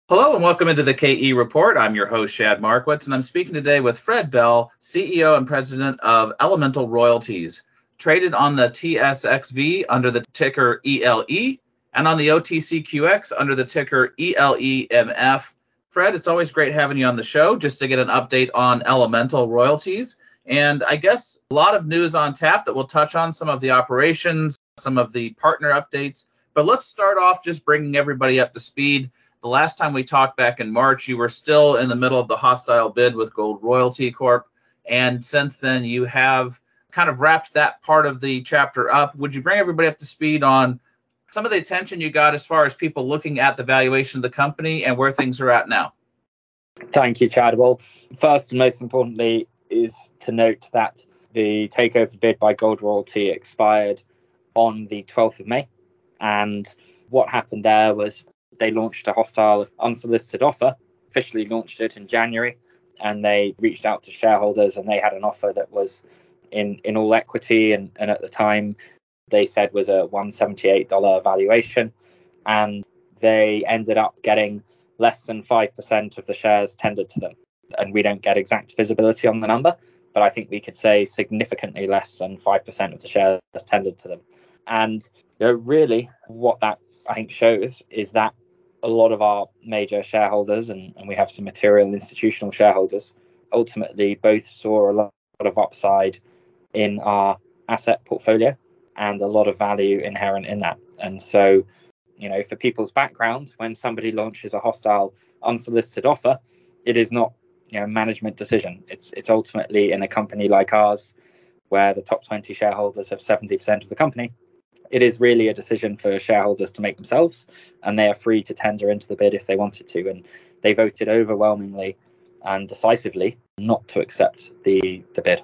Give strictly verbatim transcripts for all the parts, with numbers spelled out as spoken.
Hello and welcome into the K E Report. I'm your host, Shad Markwitz, and I'm speaking today with Fred Bell, C E O and President of Elemental Royalties, traded on the T S X V under the ticker E L E and on the O T C Q X under the ticker E L E M F. Fred, it's always great having you on the show just to get an update on Elemental Royalties. And I guess a lot of news on tap that we'll touch on, some of the operations, some of the partner updates. But let's start off just bringing everybody up to speed. The last time we talked back in March, you were still in the middle of the hostile bid with Gold Royalty Corp. And since then, you have kind of wrapped that part of the chapter up. Would you bring everybody up to speed on some of the attention you got as far as people looking at the valuation of the company and where things are at now? Thank you, Chad. Well, first and most importantly is to note that the takeover bid by Gold Royalty expired on the twelfth of May. And what happened there was they launched a hostile unsolicited offer, officially launched it in January, and they reached out to shareholders and they had an offer that was in, in all equity. And, and at the time, they said was a one hundred seventy-eight dollars valuation. And they ended up getting less than five percent of the shares tendered to them. And we don't get exact visibility on the number, but I think we could say significantly less than five percent of the shares tendered to them. And you know, really what that I think shows is that a lot of our major shareholders, and, and we have some material institutional shareholders, ultimately both saw a lot of upside in our asset portfolio and a lot of value inherent in that. And so, you know, for people's background, when somebody launches a hostile unsolicited offer, it is not, you know, management decision. It's it's ultimately in a company like ours, where the top twenty shareholders have seventy percent of the company. It is really a decision for shareholders to make themselves, and they are free to tender into the bid if they wanted to. And they voted overwhelmingly and decisively not to accept the, the bid.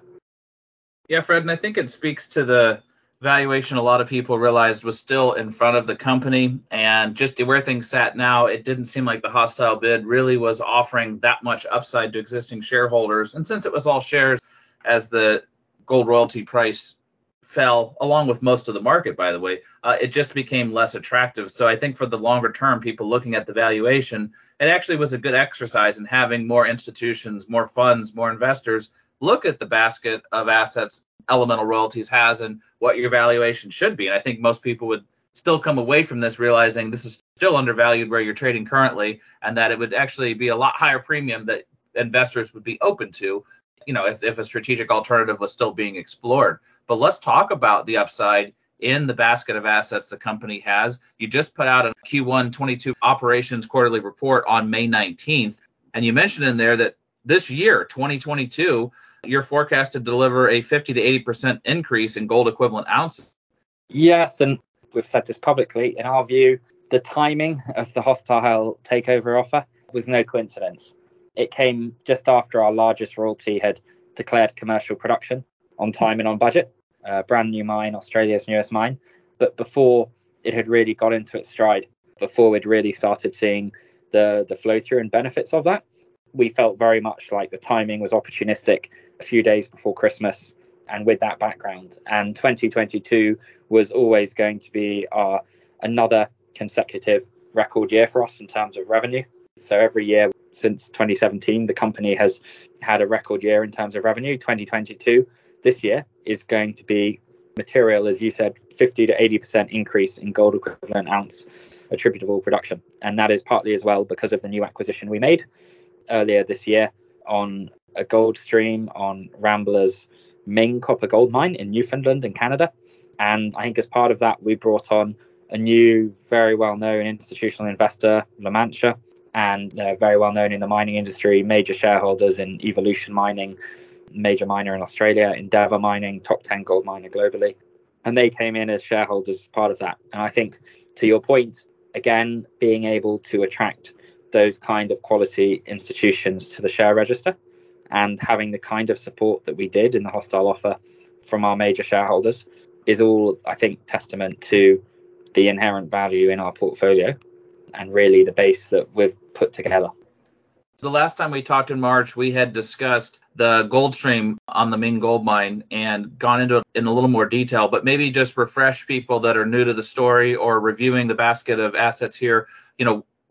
Yeah, Fred, and I think it speaks to the valuation a lot of people realized was still in front of the company. And just where things sat now, it didn't seem like the hostile bid really was offering that much upside to existing shareholders. And since it was all shares, as the Gold Royalty price fell, along with most of the market, by the way, uh, it just became less attractive. So I think for the longer term, people looking at the valuation, it actually was a good exercise in having more institutions, more funds, more investors look at the basket of assets Elemental Royalties has and what your valuation should be. And I think most people would still come away from this realizing this is still undervalued where you're trading currently, and that it would actually be a lot higher premium that investors would be open to, you know, if, if a strategic alternative was still being explored. But let's talk about the upside in the basket of assets the company has. You just put out a Q one twenty-two operations quarterly report on May nineteenth, and you mentioned in there that this year, twenty twenty-two, you're forecast to deliver a fifty to eighty percent increase in gold equivalent ounces. Yes, and we've said this publicly. In our view, the timing of the hostile takeover offer was no coincidence. It came just after our largest royalty had declared commercial production on time and on budget, a brand new mine, Australia's newest mine, but before it had really got into its stride, before we'd really started seeing the, the flow through and benefits of that. We felt very much like the timing was opportunistic a few days before Christmas and with that background. And twenty twenty-two was always going to be our another consecutive record year for us in terms of revenue. So every year since twenty seventeen, the company has had a record year in terms of revenue. twenty twenty-two, this year, is going to be material, as you said, fifty to eighty percent increase in gold equivalent ounce attributable production. And that is partly as well because of the new acquisition we made earlier this year on a gold stream on Rambler's Ming copper gold mine in Newfoundland in Canada. And I think as part of that, we brought on a new, very well-known institutional investor, La Mancha, and they're very well-known in the mining industry, major shareholders in Evolution Mining, major miner in Australia, Endeavour Mining, top ten gold miner globally. And they came in as shareholders as part of that. And I think, to your point, again, being able to attract those kind of quality institutions to the share register and having the kind of support that we did in the hostile offer from our major shareholders is all, I think, testament to the inherent value in our portfolio and really the base that we've put together. The last time we talked in March, we had discussed the gold stream on the Ming gold mine and gone into it in a little more detail, but maybe just refresh people that are new to the story or reviewing the basket of assets here. You know,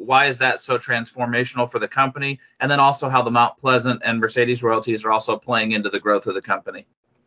why is that so transformational for the company? And then also how the Mount Pleasant and Mercedes royalties are also playing into the growth of the company.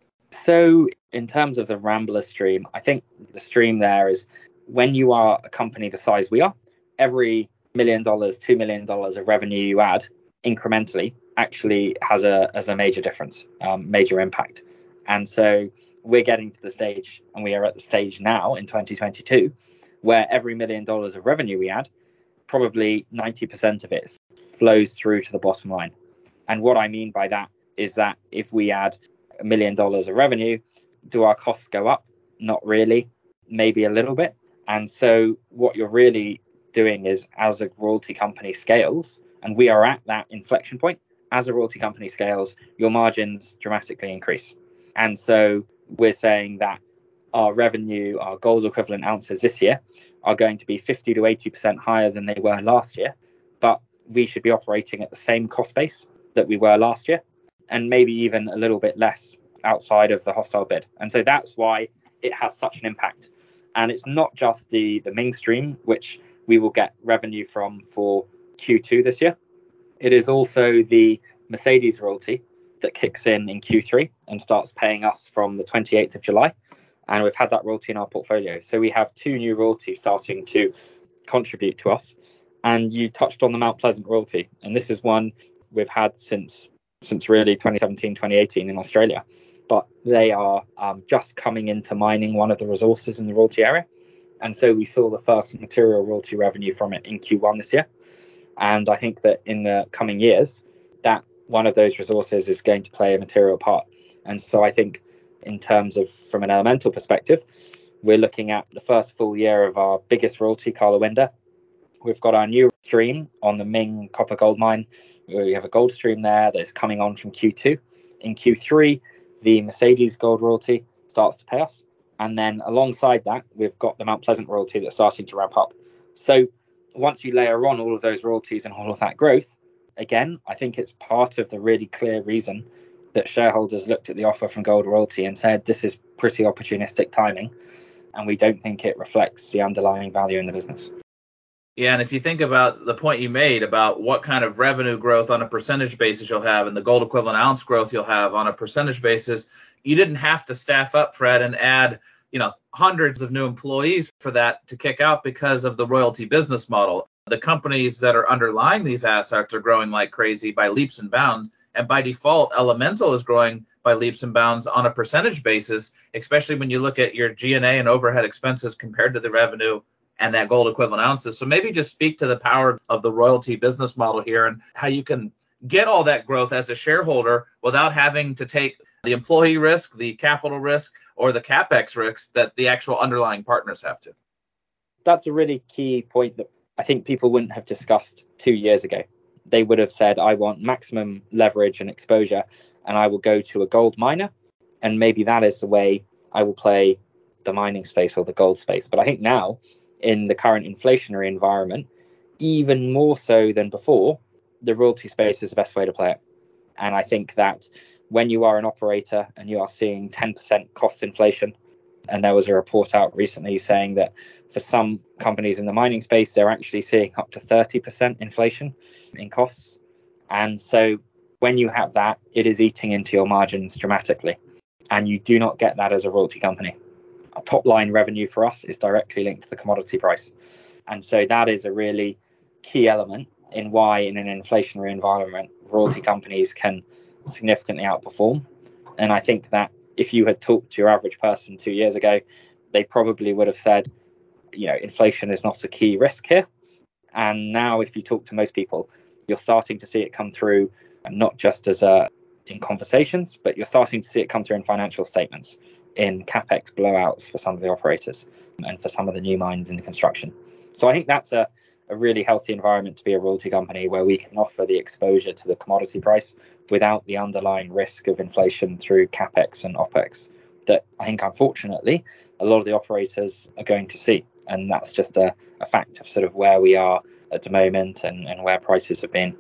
So in terms of the Rambler stream, I think the stream there is when you are a company the size we are, every million dollars, two million dollars of revenue you add incrementally actually has a has a major difference, um, major impact. And so we're getting to the stage, and we are at the stage now in twenty twenty-two, where every million dollars of revenue we add, probably ninety percent of it flows through to the bottom line. And what I mean by that is that if we add a million dollars of revenue, do our costs go up? Not really, maybe a little bit. And so what you're really doing is, as a royalty company scales, and we are at that inflection point, as a royalty company scales, your margins dramatically increase. And so we're saying that our revenue, our gold equivalent ounces this year are going to be fifty to eighty percent higher than they were last year, but we should be operating at the same cost base that we were last year, and maybe even a little bit less outside of the hostile bid. And so that's why it has such an impact. And it's not just the, the Ming stream, which we will get revenue from for Q two this year. It is also the Mercedes royalty that kicks in in Q three and starts paying us from the twenty-eighth of July. And we've had that royalty in our portfolio. So we have two new royalties starting to contribute to us. And you touched on the Mount Pleasant royalty. And this is one we've had since since really twenty seventeen, twenty eighteen in Australia. But they are um, just coming into mining one of the resources in the royalty area. And so we saw the first material royalty revenue from it in Q one this year. And I think that in the coming years, that one of those resources is going to play a material part. And so I think in terms of, from an elemental perspective, we're looking at the first full year of our biggest royalty, Karlawinda. We've got our new stream on the Ming copper gold mine. We have a gold stream there that's coming on from Q two. In Q three, the Mercedes gold royalty starts to pay us. And then alongside that, we've got the Mount Pleasant royalty that's starting to ramp up. So once you layer on all of those royalties and all of that growth, again, I think it's part of the really clear reason that shareholders looked at the offer from Gold Royalty and said, this is pretty opportunistic timing, and we don't think it reflects the underlying value in the business. Yeah, and if you think about the point you made about what kind of revenue growth on a percentage basis you'll have and the gold equivalent ounce growth you'll have on a percentage basis, you didn't have to staff up, Fred, and add, you know, hundreds of new employees for that to kick out because of the royalty business model. The companies that are underlying these assets are growing like crazy by leaps and bounds. And by default, Elemental is growing by leaps and bounds on a percentage basis, especially when you look at your G and A and overhead expenses compared to the revenue and that gold equivalent ounces. So maybe just speak to the power of the royalty business model here and how you can get all that growth as a shareholder without having to take the employee risk, the capital risk, or the CapEx risks that the actual underlying partners have to. That's a really key point that I think people wouldn't have discussed two years ago. They would have said, I want maximum leverage and exposure, and I will go to a gold miner, and maybe that is the way I will play the mining space or the gold space. But I think now, in the current inflationary environment, even more so than before, the royalty space is the best way to play it. And I think that when you are an operator and you are seeing ten percent cost inflation, and there was a report out recently saying that for some companies in the mining space, they're actually seeing up to thirty percent inflation in costs. And so when you have that, it is eating into your margins dramatically. And you do not get that as a royalty company. Our top line revenue for us is directly linked to the commodity price. And so that is a really key element in why, in an inflationary environment, royalty companies can significantly outperform. And I think that if you had talked to your average person two years ago, they probably would have said, you know, inflation is not a key risk here. And now if you talk to most people, you're starting to see it come through, not just as a in conversations, but you're starting to see it come through in financial statements, in CapEx blowouts for some of the operators and for some of the new mines in the construction. So I think that's a, a really healthy environment to be a royalty company, where we can offer the exposure to the commodity price without the underlying risk of inflation through CapEx and OpEx that I think, unfortunately, a lot of the operators are going to see. And that's just a, a fact of sort of where we are at the moment and, and where prices have been.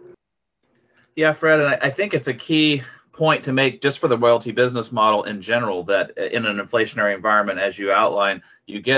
Yeah, Fred, and I, I think it's a key point to make just for the royalty business model in general, that in an inflationary environment, as you outline, you get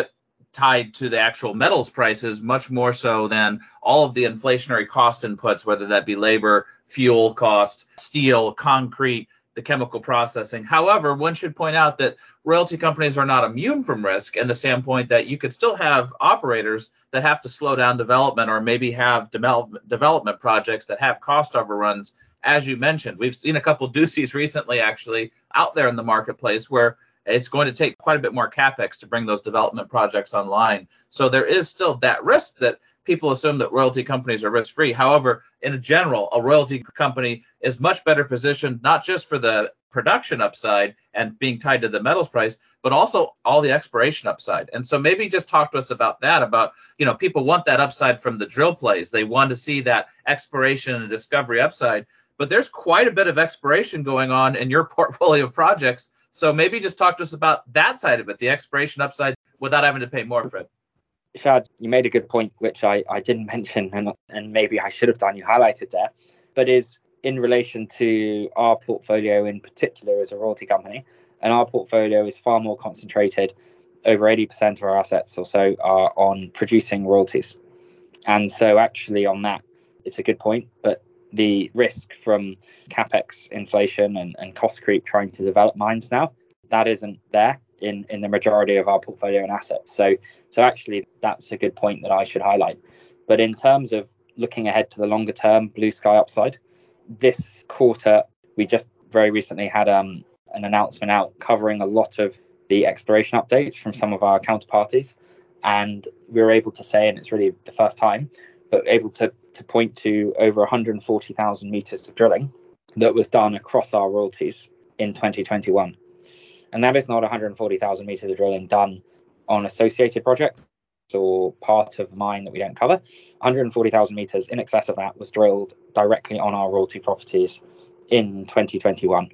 tied to the actual metals prices much more so than all of the inflationary cost inputs, whether that be labor, fuel cost, steel, concrete, the chemical processing. However, one should point out that royalty companies are not immune from risk in the standpoint that you could still have operators that have to slow down development or maybe have develop, development projects that have cost overruns. As you mentioned, we've seen a couple doozies recently actually out there in the marketplace where it's going to take quite a bit more capex to bring those development projects online. So there is still that risk that people assume that royalty companies are risk-free. However, in general, a royalty company is much better positioned, not just for the production upside and being tied to the metals price, but also all the exploration upside. And so maybe just talk to us about that, about, you know, people want that upside from the drill plays. They want to see that exploration and discovery upside, but there's quite a bit of exploration going on in your portfolio of projects. So maybe just talk to us about that side of it, the exploration upside, without having to pay more, Fred. Shad, you made a good point, which I, I didn't mention, and, and maybe I should have done. You highlighted there, but is in relation to our portfolio in particular as a royalty company. And our portfolio is far more concentrated. Over eighty percent of our assets or so are on producing royalties. And so actually on that, it's a good point. But the risk from capex inflation and, and cost creep trying to develop mines now, that isn't there in, in the majority of our portfolio and assets. So so actually that's a good point that I should highlight. But in terms of looking ahead to the longer term blue sky upside, this quarter we just very recently had um, an announcement out covering a lot of the exploration updates from some of our counterparties. And we were able to say, and it's really the first time, but able to, to point to over one hundred forty thousand meters of drilling that was done across our royalties in twenty twenty-one. And that is not one hundred forty thousand meters of drilling done on associated projects or part of the mine that we don't cover. one hundred forty thousand meters, in excess of that, was drilled directly on our royalty properties in twenty twenty-one.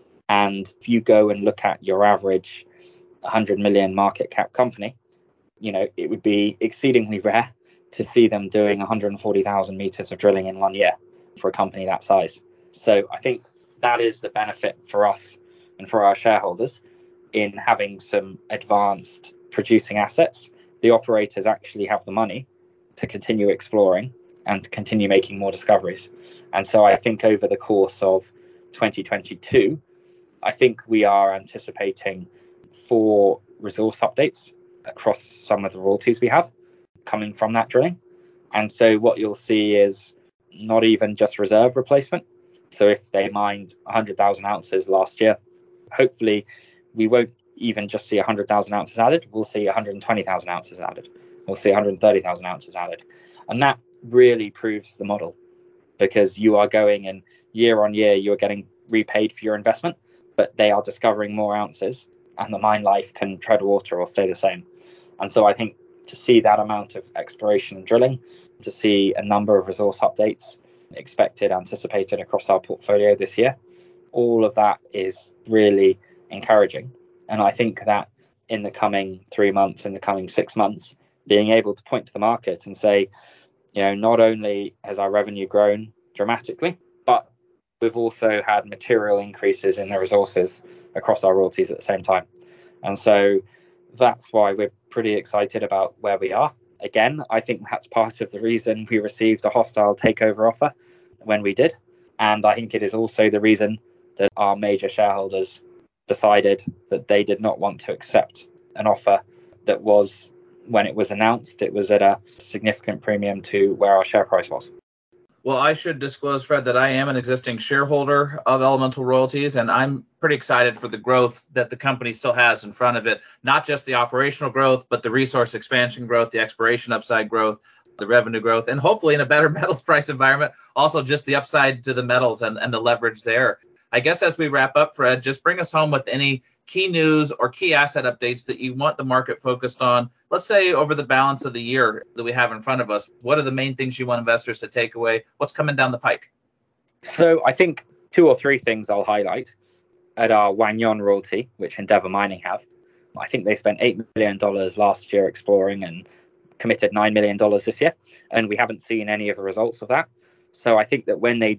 And if you go and look at your average one hundred million market cap company, you know, it would be exceedingly rare to see them doing one hundred forty thousand meters of drilling in one year for a company that size. So I think that is the benefit for us and for our shareholders in having some advanced producing assets. The operators actually have the money to continue exploring and to continue making more discoveries. And so I think over the course of twenty twenty-two, I think we are anticipating four resource updates across some of the royalties we have coming from that drilling. And so what you'll see is not even just reserve replacement. So if they mined one hundred thousand ounces last year, hopefully we won't even just see one hundred thousand ounces added. We'll see one hundred twenty thousand ounces added. We'll see one hundred thirty thousand ounces added. And that really proves the model, because you are going and year on year, you're getting repaid for your investment, but they are discovering more ounces and the mine life can tread water or stay the same. And so I think to see that amount of exploration and drilling, to see a number of resource updates expected, anticipated across our portfolio this year, all of that is really encouraging. And I think that in the coming three months, in the coming six months, being able to point to the market and say, you know, not only has our revenue grown dramatically, but we've also had material increases in the resources across our royalties at the same time. And so that's why we're pretty excited about where we are. Again, I think that's part of the reason we received a hostile takeover offer when we did. And I think it is also the reason that our major shareholders decided that they did not want to accept an offer that was, when it was announced, it was at a significant premium to where our share price was. Well, I should disclose, Fred, that I am an existing shareholder of Elemental Royalties, and I'm pretty excited for the growth that the company still has in front of it. Not just the operational growth, but the resource expansion growth, the exploration upside growth, the revenue growth, and hopefully in a better metals price environment, also just the upside to the metals and, and the leverage there. I guess as we wrap up, Fred, just bring us home with any key news or key asset updates that you want the market focused on, let's say over the balance of the year that we have in front of us. What are the main things you want investors to take away? What's coming down the pike? So I think two or three things I'll highlight. At our Wahgnion royalty, which Endeavour Mining have, I think they spent eight million dollars last year exploring and committed nine million dollars this year, and we haven't seen any of the results of that. So I think that when they do put their results out on Wahgnion, really encouraged to see where they go with it. And I think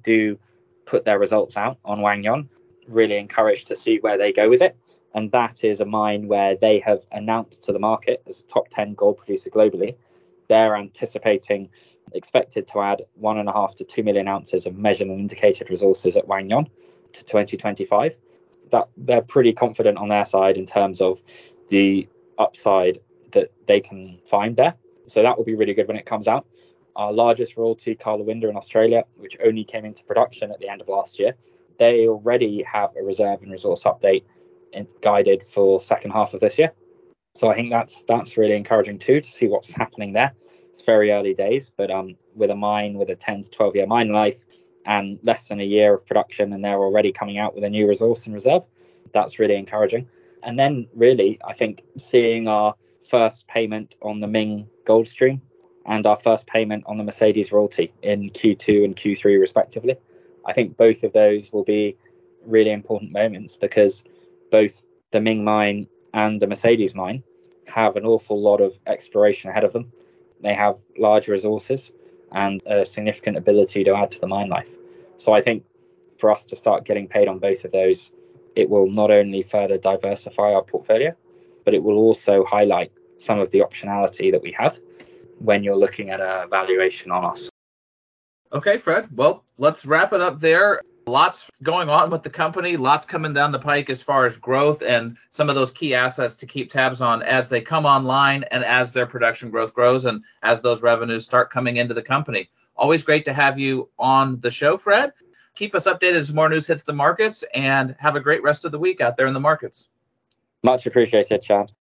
And that is a mine where they have announced to the market as a top ten gold producer globally, they're anticipating, expected to add one and a half to two million ounces of measured and indicated resources at Wang Yon to twenty twenty-five. That they're pretty confident on their side in terms of the upside that they can find there. So that will be really good when it comes out. Our largest royalty, Karlawinda in Australia, which only came into production at the end of last year, they already have a reserve and resource update in, guided for second half of this year. So I think that's that's really encouraging too, to see what's happening there. It's very early days, but um, with a mine with a ten to twelve year mine life and less than a year of production, and they're already coming out with a new resource and reserve, that's really encouraging. And then really, I think seeing our first payment on the Ming gold stream and our first payment on the Mercedes royalty in Q two and Q three respectively, I think both of those will be really important moments, because both the Ming mine and the Mercedes mine have an awful lot of exploration ahead of them. They have large resources and a significant ability to add to the mine life. So I think for us to start getting paid on both of those, it will not only further diversify our portfolio, but it will also highlight some of the optionality that we have when you're looking at a valuation on us. Okay, Fred. Well, let's wrap it up there. Lots going on with the company, lots coming down the pike as far as growth and some of those key assets to keep tabs on as they come online and as their production growth grows and as those revenues start coming into the company. Always great to have you on the show, Fred. Keep us updated as more news hits the markets, and have a great rest of the week out there in the markets. Much appreciated, Chad.